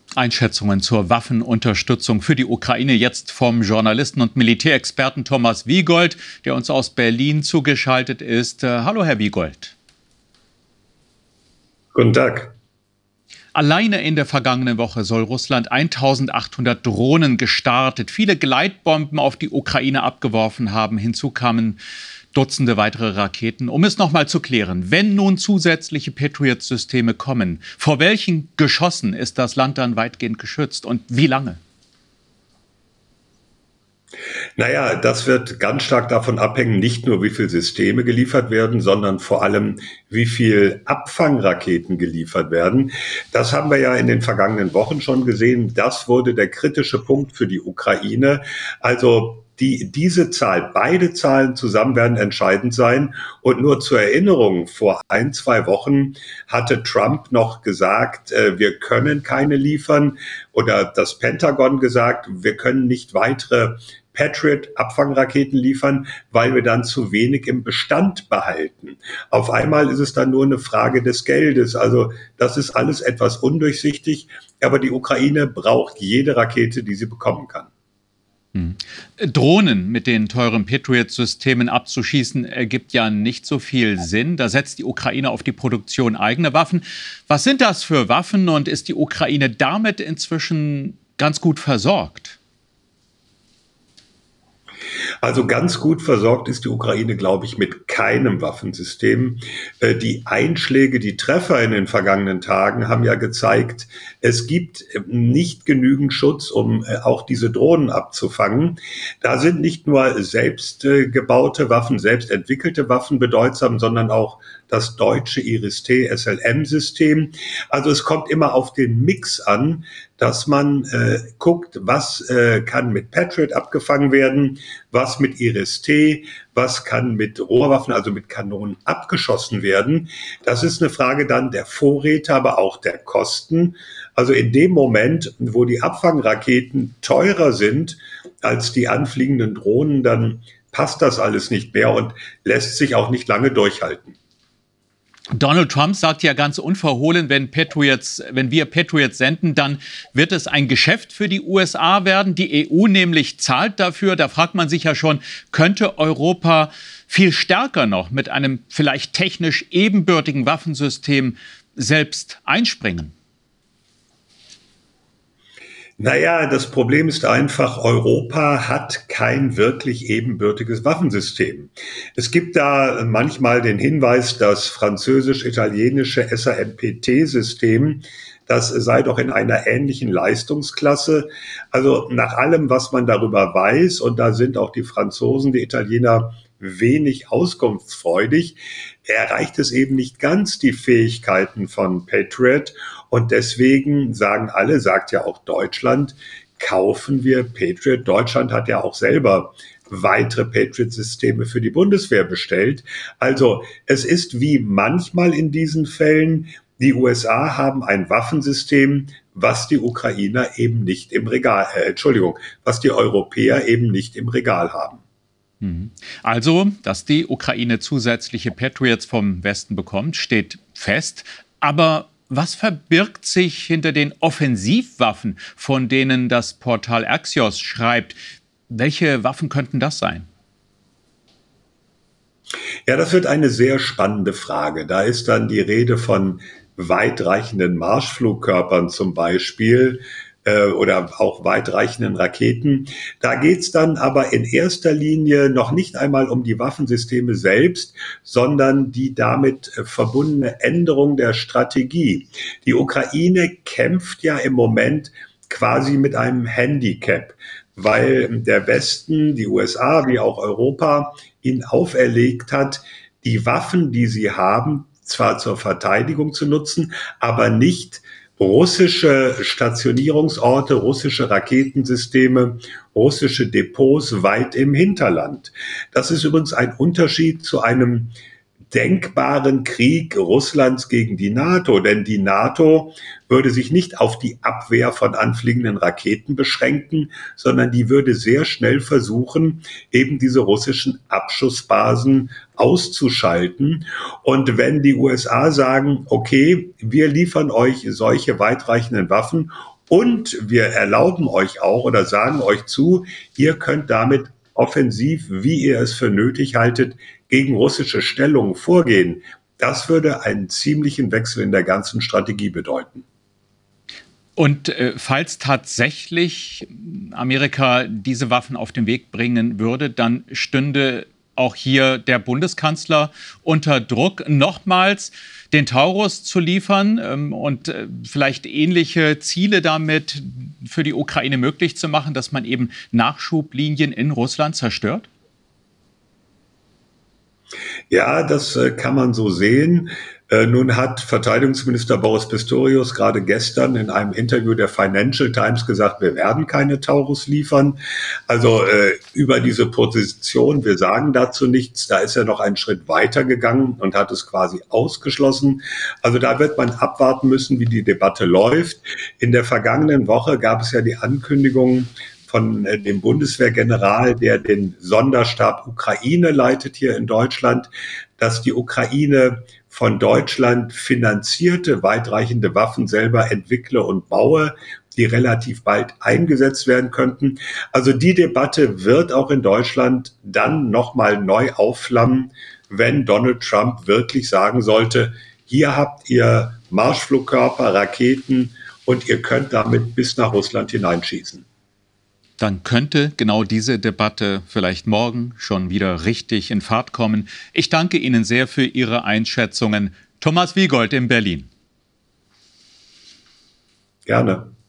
Einschätzungen zur Waffenunterstützung für die Ukraine jetzt vom Journalisten und Militärexperten Thomas Wiegold, der uns aus Berlin zugeschaltet ist. Hallo, Herr Wiegold. Guten Tag. Alleine in der vergangenen Woche soll Russland 1800 Drohnen gestartet, viele Gleitbomben auf die Ukraine abgeworfen haben. Hinzu kamen Dutzende weitere Raketen. Um es noch mal zu klären, wenn nun zusätzliche Patriot-Systeme kommen, vor welchen Geschossen ist das Land dann weitgehend geschützt und wie lange? Naja, das wird ganz stark davon abhängen, nicht nur wie viele Systeme geliefert werden, sondern vor allem, wie viel Abfangraketen geliefert werden. Das haben wir ja in den vergangenen Wochen schon gesehen. Das wurde der kritische Punkt für die Ukraine. Also diese Zahl, beide Zahlen zusammen werden entscheidend sein. Und nur zur Erinnerung, vor 1-2 Wochen hatte Trump noch gesagt, wir können keine liefern, oder das Pentagon gesagt, wir können nicht weitere Patriot-Abfangraketen liefern, weil wir dann zu wenig im Bestand behalten. Auf einmal ist es dann nur eine Frage des Geldes. Also das ist alles etwas undurchsichtig, aber die Ukraine braucht jede Rakete, die sie bekommen kann. Drohnen mit den teuren Patriot-Systemen abzuschießen, ergibt ja nicht so viel Sinn. Da setzt die Ukraine auf die Produktion eigener Waffen. Was sind das für Waffen und ist die Ukraine damit inzwischen ganz gut versorgt? Also ganz gut versorgt ist die Ukraine, glaube ich, mit keinem Waffensystem. Die Einschläge, die Treffer in den vergangenen Tagen haben ja gezeigt, es gibt nicht genügend Schutz, um auch diese Drohnen abzufangen. Da sind nicht nur selbst gebaute Waffen, selbst entwickelte Waffen bedeutsam, sondern auch das deutsche Iris-T SLM-System. Also es kommt immer auf den Mix an, dass man guckt, was kann mit Patriot abgefangen werden, was mit Iris-T, was kann mit Rohrwaffen, also mit Kanonen abgeschossen werden. Das ist eine Frage dann der Vorräte, aber auch der Kosten. Also in dem Moment, wo die Abfangraketen teurer sind als die anfliegenden Drohnen, dann passt das alles nicht mehr und lässt sich auch nicht lange durchhalten. Donald Trump sagt ja ganz unverhohlen, wenn wir Patriots senden, dann wird es ein Geschäft für die USA werden. Die EU nämlich zahlt dafür. Da fragt man sich ja schon, könnte Europa viel stärker noch mit einem vielleicht technisch ebenbürtigen Waffensystem selbst einspringen? Naja, das Problem ist einfach, Europa hat kein wirklich ebenbürtiges Waffensystem. Es gibt da manchmal den Hinweis, das französisch-italienische SAMPT-System, das sei doch in einer ähnlichen Leistungsklasse. Also nach allem, was man darüber weiß, und da sind auch die Franzosen, die Italiener wenig auskunftsfreudig, erreicht es eben nicht ganz die Fähigkeiten von Patriot. Und deswegen sagen alle, sagt ja auch Deutschland, kaufen wir Patriot. Deutschland hat ja auch selber weitere Patriot-Systeme für die Bundeswehr bestellt. Also es ist wie manchmal in diesen Fällen, die USA haben ein Waffensystem, was die Ukrainer eben nicht im Regal, was die Europäer eben nicht im Regal haben. Also, dass die Ukraine zusätzliche Patriots vom Westen bekommt, steht fest. Aber was verbirgt sich hinter den Offensivwaffen, von denen das Portal Axios schreibt? Welche Waffen könnten das sein? Ja, das wird eine sehr spannende Frage. Da ist dann die Rede von weitreichenden Marschflugkörpern zum Beispiel, oder auch weitreichenden Raketen. Da geht's dann aber in erster Linie noch nicht einmal um die Waffensysteme selbst, sondern die damit verbundene Änderung der Strategie. Die Ukraine kämpft ja im Moment quasi mit einem Handicap, weil der Westen, die USA wie auch Europa, ihnen auferlegt hat, die Waffen, die sie haben, zwar zur Verteidigung zu nutzen, aber nicht russische Stationierungsorte, russische Raketensysteme, russische Depots weit im Hinterland. Das ist übrigens ein Unterschied zu einem denkbaren Krieg Russlands gegen die NATO, denn die NATO würde sich nicht auf die Abwehr von anfliegenden Raketen beschränken, sondern die würde sehr schnell versuchen, eben diese russischen Abschussbasen auszuschalten. Und wenn die USA sagen, okay, wir liefern euch solche weitreichenden Waffen Und wir erlauben euch auch oder sagen euch zu, ihr könnt damit offensiv, wie ihr es für nötig haltet, gegen russische Stellungen vorgehen. Das würde einen ziemlichen Wechsel in der ganzen Strategie bedeuten. Und falls tatsächlich Amerika diese Waffen auf den Weg bringen würde, dann stünde auch hier der Bundeskanzler unter Druck, nochmals den Taurus zu liefern und vielleicht ähnliche Ziele damit für die Ukraine möglich zu machen, dass man eben Nachschublinien in Russland zerstört? Ja, das kann man so sehen. Nun hat Verteidigungsminister Boris Pistorius gerade gestern in einem Interview der Financial Times gesagt, wir werden keine Taurus liefern. Also über diese Position, wir sagen dazu nichts, da ist er noch einen Schritt weiter gegangen und hat es quasi ausgeschlossen. Also da wird man abwarten müssen, wie die Debatte läuft. In der vergangenen Woche gab es ja die Ankündigung von dem Bundeswehrgeneral, der den Sonderstab Ukraine leitet hier in Deutschland, dass die Ukraine von Deutschland finanzierte, weitreichende Waffen selber entwickle und baue, die relativ bald eingesetzt werden könnten. Also die Debatte wird auch in Deutschland dann nochmal neu aufflammen, wenn Donald Trump wirklich sagen sollte, hier habt ihr Marschflugkörper, Raketen und ihr könnt damit bis nach Russland hineinschießen. Dann könnte genau diese Debatte vielleicht morgen schon wieder richtig in Fahrt kommen. Ich danke Ihnen sehr für Ihre Einschätzungen. Thomas Wiegold in Berlin. Gerne.